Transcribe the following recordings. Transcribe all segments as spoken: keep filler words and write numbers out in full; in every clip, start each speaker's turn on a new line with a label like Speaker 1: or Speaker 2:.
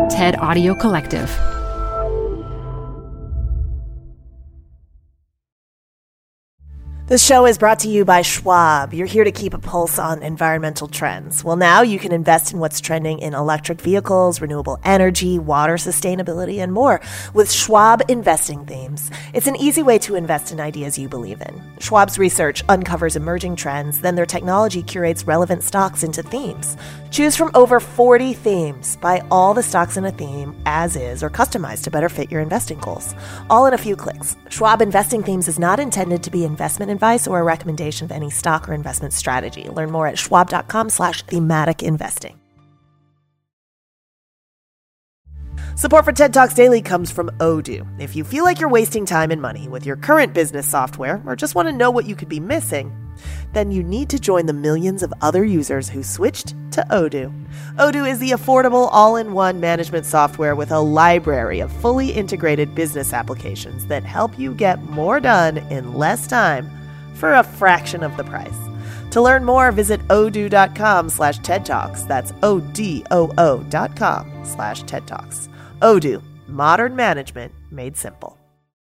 Speaker 1: TED Audio Collective.
Speaker 2: This show is brought to you by Schwab. You're here to keep a pulse on environmental trends. Well, now you can invest in what's trending in electric vehicles, renewable energy, water sustainability, and more with Schwab Investing Themes. It's an easy way to invest in ideas you believe in. Schwab's research uncovers emerging trends, then their technology curates relevant stocks into themes. Choose from over forty themes. Buy all the stocks in a theme as is or customized to better fit your investing goals. All in a few clicks. Schwab Investing Themes is not intended to be investment advice or a recommendation of any stock or investment strategy. Learn more at schwab.com slash thematic investing. Support for TED Talks Daily comes from Odoo. If you feel like you're wasting time and money with your current business software or just want to know what you could be missing, then you need to join the millions of other users who switched to Odoo. Odoo is the affordable all-in-one management software with a library of fully integrated business applications that help you get more done in less time for a fraction of the price. To learn more, visit odoo.com slash TED Talks. That's O-D-O-O dot com slash TED Talks. Odoo, modern management made simple.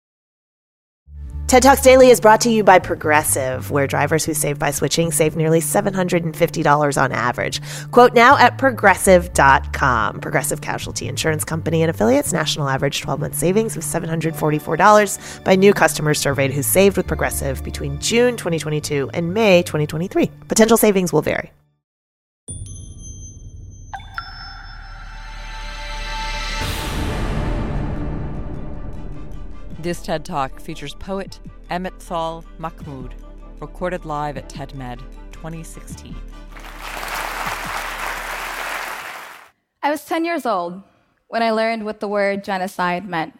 Speaker 2: TED Talks Daily is brought to you by Progressive, where drivers who save by switching save nearly seven hundred fifty dollars on average. Quote now at progressive dot com. Progressive Casualty Insurance Company and affiliates. National average twelve-month savings of seven hundred forty-four dollars by new customers surveyed who saved with Progressive between June twenty twenty-two and May twenty twenty-three. Potential savings will vary.
Speaker 3: This TED Talk features poet Emmett Saul Mahmood, recorded live at TEDMed twenty sixteen.
Speaker 4: I was ten years old when I learned what the word genocide meant.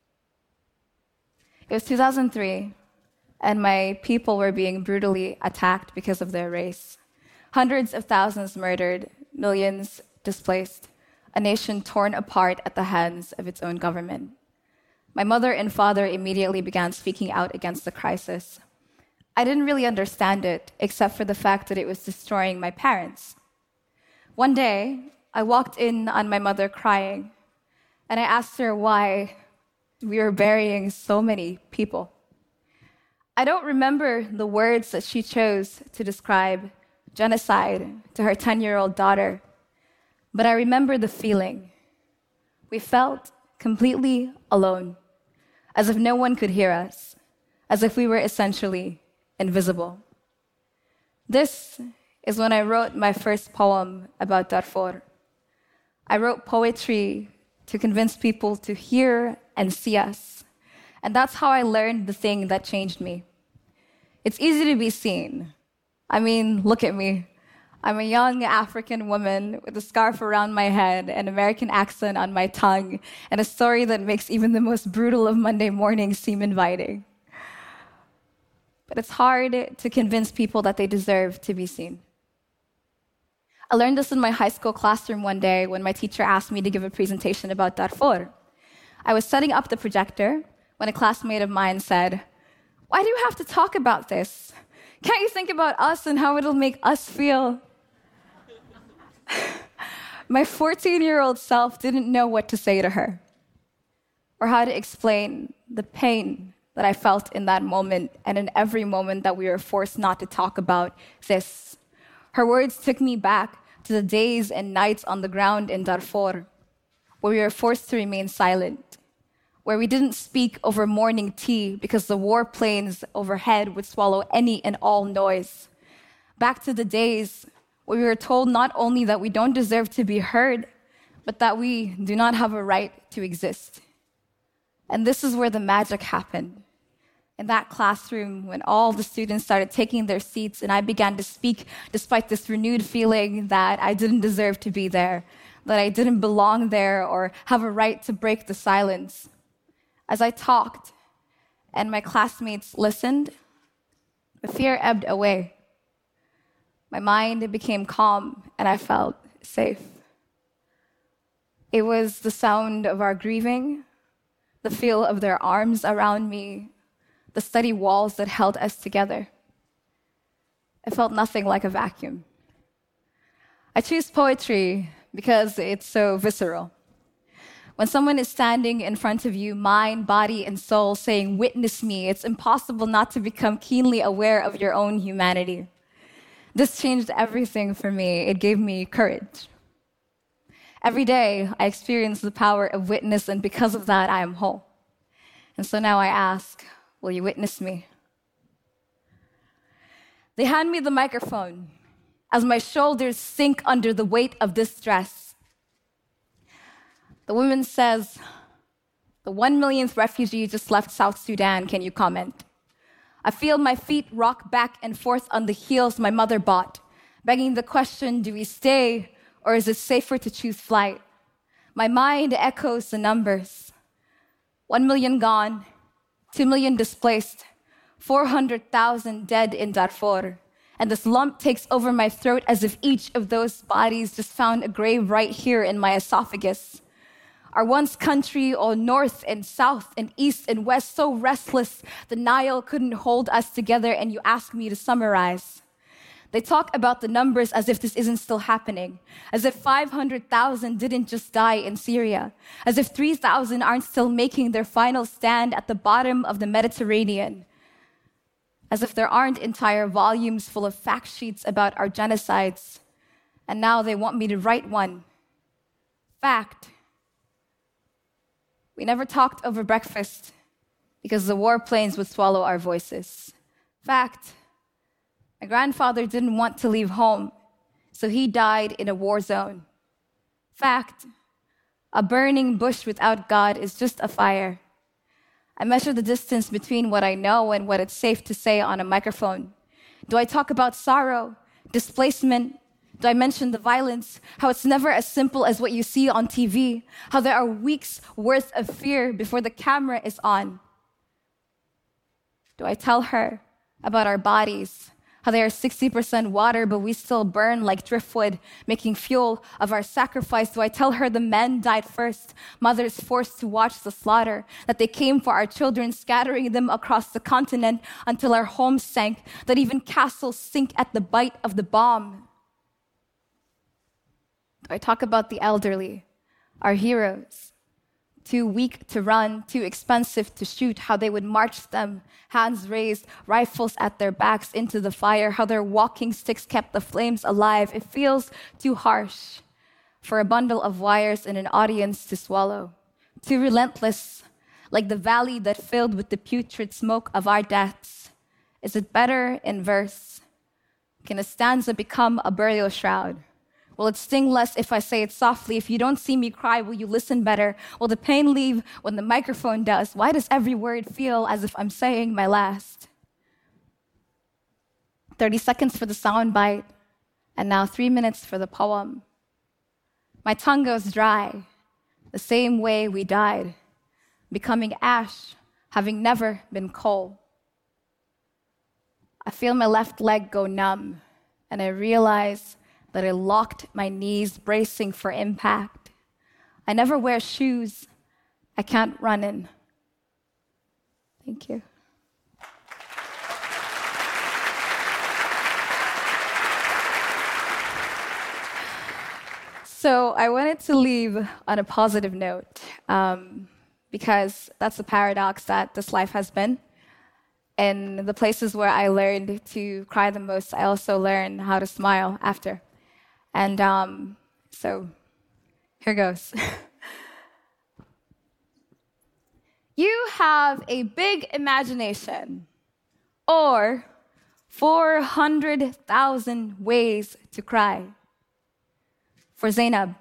Speaker 4: It was two thousand three, and my people were being brutally attacked because of their race. Hundreds of thousands murdered, millions displaced, a nation torn apart at the hands of its own government. My mother and father immediately began speaking out against the crisis. I didn't really understand it, except for the fact that it was destroying my parents. One day, I walked in on my mother crying, and I asked her why we were burying so many people. I don't remember the words that she chose to describe genocide to her ten-year-old daughter, but I remember the feeling. We felt completely alone, as if no one could hear us, as if we were essentially invisible. This is when I wrote my first poem about Darfur. I wrote poetry to convince people to hear and see us, and that's how I learned the thing that changed me. It's easy to be seen. I mean, look at me. I'm a young African woman with a scarf around my head, an American accent on my tongue, and a story that makes even the most brutal of Monday mornings seem inviting. But it's hard to convince people that they deserve to be seen. I learned this in my high school classroom one day when my teacher asked me to give a presentation about Darfur. I was setting up the projector when a classmate of mine said, "Why do you have to talk about this? Can't you think about us and how it'll make us feel?" My fourteen-year-old self didn't know what to say to her or how to explain the pain that I felt in that moment and in every moment that we were forced not to talk about this. Her words took me back to the days and nights on the ground in Darfur, where we were forced to remain silent, where we didn't speak over morning tea because the war planes overhead would swallow any and all noise. Back to the days where we were told not only that we don't deserve to be heard, but that we do not have a right to exist. And this is where the magic happened. In that classroom, when all the students started taking their seats and I began to speak despite this renewed feeling that I didn't deserve to be there, that I didn't belong there or have a right to break the silence. As I talked and my classmates listened, the fear ebbed away. My mind became calm and I felt safe. It was the sound of our grieving, the feel of their arms around me, the steady walls that held us together. It felt nothing like a vacuum. I choose poetry because it's so visceral. When someone is standing in front of you, mind, body, and soul, saying, "Witness me," it's impossible not to become keenly aware of your own humanity. This changed everything for me. It gave me courage. Every day, I experience the power of witness, and because of that, I am whole. And so now I ask, will you witness me? They hand me the microphone as my shoulders sink under the weight of this dress. The woman says, "The one millionth refugee just left South Sudan. Can you comment?" I feel my feet rock back and forth on the heels my mother bought, begging the question, do we stay or is it safer to choose flight? My mind echoes the numbers. One million gone, two million displaced, four hundred thousand dead in Darfur. And this lump takes over my throat as if each of those bodies just found a grave right here in my esophagus. Our once country, all north and south and east and west, so restless, the Nile couldn't hold us together, and you ask me to summarize. They talk about the numbers as if this isn't still happening, as if five hundred thousand didn't just die in Syria, as if three thousand aren't still making their final stand at the bottom of the Mediterranean, as if there aren't entire volumes full of fact sheets about our genocides, and now they want me to write one. Fact. We never talked over breakfast because the warplanes would swallow our voices. Fact. My grandfather didn't want to leave home, so he died in a war zone. Fact. A burning bush without God is just a fire. I measure the distance between what I know and what it's safe to say on a microphone. Do I talk about sorrow, displacement? Do I mention the violence, how it's never as simple as what you see on T V, how there are weeks worth of fear before the camera is on? Do I tell her about our bodies, how they are sixty percent water, but we still burn like driftwood, making fuel of our sacrifice? Do I tell her the men died first, mothers forced to watch the slaughter, that they came for our children, scattering them across the continent until our homes sank, that even castles sink at the bite of the bomb? Do I talk about the elderly, our heroes, too weak to run, too expensive to shoot, how they would march them, hands raised, rifles at their backs into the fire, how their walking sticks kept the flames alive? It feels too harsh for a bundle of wires in an audience to swallow, too relentless, like the valley that filled with the putrid smoke of our deaths. Is it better in verse? Can a stanza become a burial shroud? Will it sting less if I say it softly? If you don't see me cry, will you listen better? Will the pain leave when the microphone does? Why does every word feel as if I'm saying my last? thirty seconds for the sound bite, and now three minutes for the poem. My tongue goes dry, the same way we died, becoming ash, having never been coal. I feel my left leg go numb, and I realize that I locked my knees, bracing for impact. I never wear shoes I can't run in. Thank you. So I wanted to leave on a positive note, um, because that's the paradox that this life has been. In the places where I learned to cry the most, I also learned how to smile after. And um, so, here goes. You have a big imagination, or four hundred thousand ways to cry. For Zainab,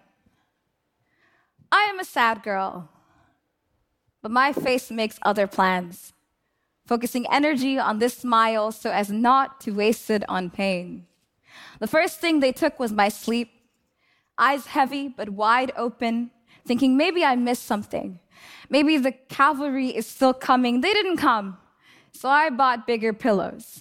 Speaker 4: I am a sad girl, but my face makes other plans, focusing energy on this smile so as not to waste it on pain. The first thing they took was my sleep, eyes heavy but wide open, thinking maybe I missed something. Maybe the cavalry is still coming. They didn't come, so I bought bigger pillows.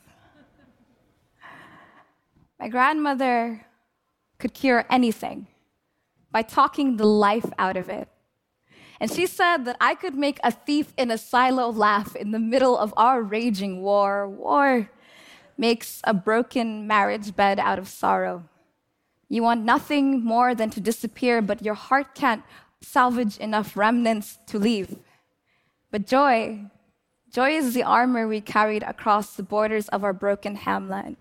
Speaker 4: My grandmother could cure anything by talking the life out of it. And she said that I could make a thief in a silo laugh in the middle of our raging war. War makes a broken marriage bed out of sorrow. You want nothing more than to disappear, but your heart can't salvage enough remnants to leave. But joy, joy is the armor we carried across the borders of our broken hamland.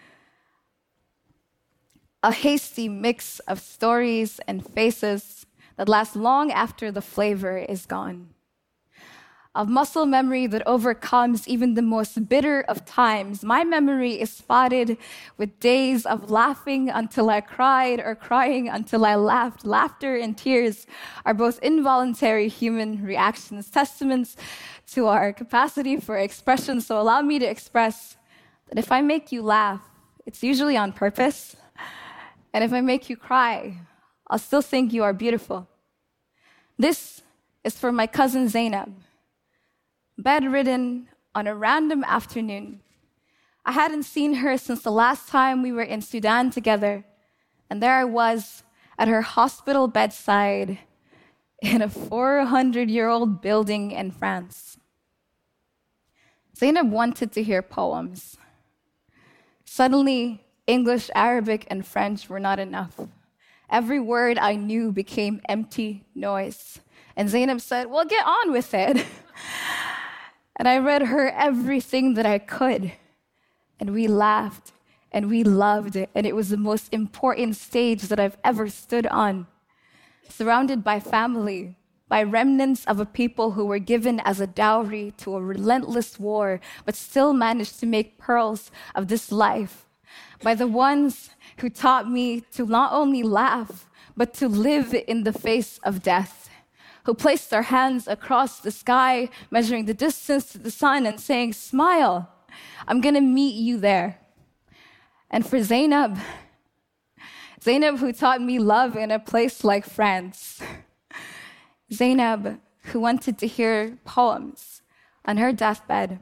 Speaker 4: A hasty mix of stories and faces that last long after the flavor is gone. Of muscle memory that overcomes even the most bitter of times. My memory is spotted with days of laughing until I cried or crying until I laughed. Laughter and tears are both involuntary human reactions, testaments to our capacity for expression. So allow me to express that if I make you laugh, it's usually on purpose. And if I make you cry, I'll still think you are beautiful. This is for my cousin Zainab. Bedridden on a random afternoon. I hadn't seen her since the last time we were in Sudan together, and there I was at her hospital bedside in a four hundred year old building in France. Zainab wanted to hear poems. Suddenly, English, Arabic, and French were not enough. Every word I knew became empty noise. And Zainab said, well, get on with it. And I read her everything that I could. And we laughed and we loved it. And it was the most important stage that I've ever stood on. Surrounded by family, by remnants of a people who were given as a dowry to a relentless war, but still managed to make pearls of this life. By the ones who taught me to not only laugh, but to live in the face of death. Who placed their hands across the sky, measuring the distance to the sun and saying, smile, I'm gonna meet you there. And for Zainab, Zainab who taught me love in a place like France. Zainab who wanted to hear poems on her deathbed.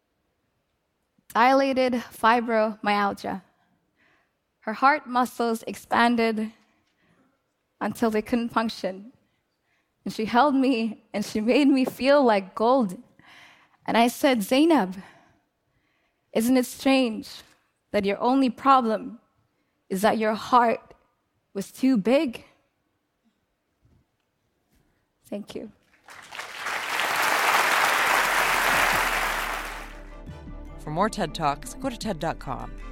Speaker 4: Dilated fibromyalgia. Her heart muscles expanded until they couldn't function. And she held me and she made me feel like gold. And I said, Zainab, isn't it strange that your only problem is that your heart was too big? Thank you.
Speaker 3: For more TED Talks, go to TED dot com.